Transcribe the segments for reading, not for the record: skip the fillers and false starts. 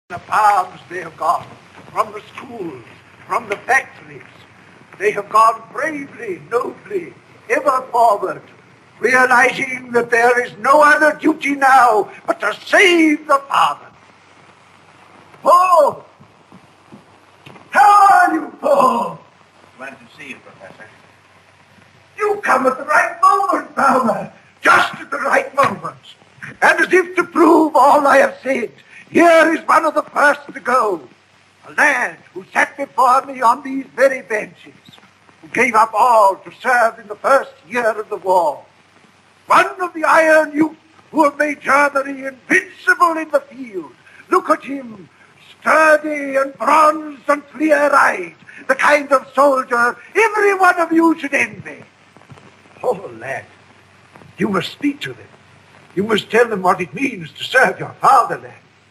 The farms they have gone, from the schools, from the factories. They have gone bravely, nobly, ever forward, realizing that there is no other duty now but to save the father. Paul! How are you, Paul? Glad to see you, Professor. You come at the right moment, Baumer. Just at the right moment. And as if to prove all I have said, here is one of the first to go. A lad who sat before me on these very benches, who gave up all to serve in the first year of the war. One of the Iron Youth who have made Germany invincible in the field. Look at him, sturdy and bronzed and clear-eyed, the kind of soldier every one of you should envy. Oh, lad, you must speak to them. You must tell them what it means to serve your fatherland.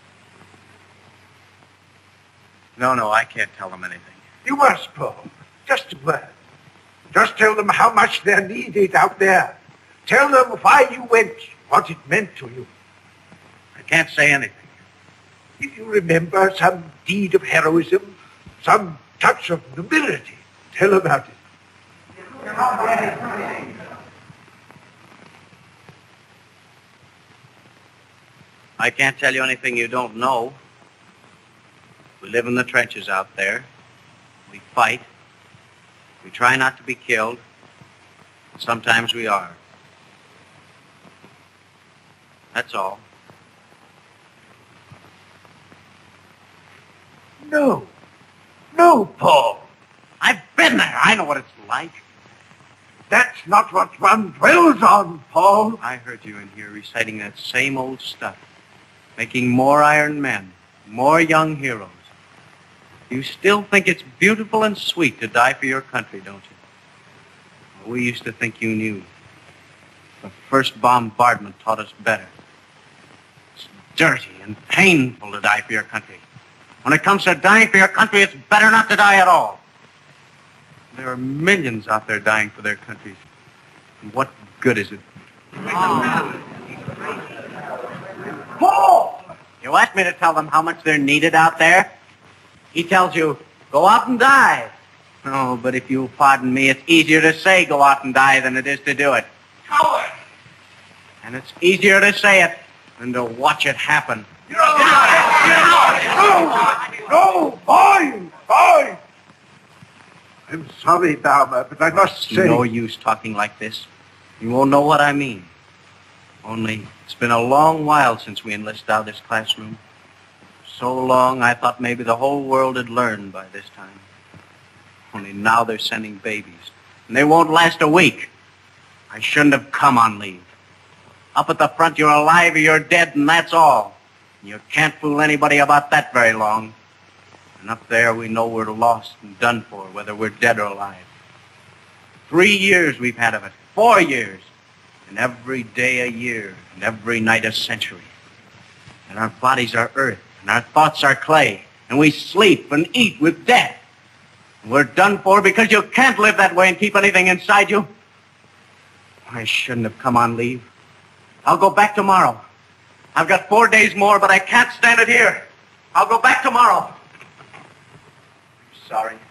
No, I can't tell them anything. You must, Paul. Just a word. Just tell them how much they're needed out there. Tell them why you went, what it meant to you. I can't say anything. If you remember some deed of heroism, some touch of nobility, tell about it. I can't tell you anything you don't know. We live in the trenches out there. We fight. We try not to be killed. Sometimes we are. That's all. No, Paul. I've been there. I know what it's like. That's not what one dwells on, Paul. I heard you in here reciting that same old stuff, making more iron men, more young heroes. You still think it's beautiful and sweet to die for your country, don't you? We used to think you knew. The first bombardment taught us better. It's dirty and painful to die for your country. When it comes to dying for your country, it's better not to die at all. There are millions out there dying for their countries. And what good is it? Paul! You asked me to tell them how much they're needed out there? He tells you, go out and die. Oh, but if you'll pardon me, it's easier to say go out and die than it is to do it. Coward! And it's easier to say it than to watch it happen. No, fine. I'm sorry, Baumer, but I must say... No use talking like this. You won't know what I mean. Only, it's been a long while since we enlisted out of this classroom. So long, I thought maybe the whole world had learned by this time. Only now they're sending babies. And they won't last a week. I shouldn't have come on leave. Up at the front, you're alive or you're dead, and that's all. You can't fool anybody about that very long. And up there, we know we're lost and done for, whether we're dead or alive. 3 years we've had of it. 4 years. And every day a year, and every night a century. And our bodies are earth, and our thoughts are clay, and we sleep and eat with death. And we're done for because you can't live that way and keep anything inside you. I shouldn't have come on leave. I'll go back tomorrow. I've got 4 days more, but I can't stand it here. I'll go back tomorrow. Sorry.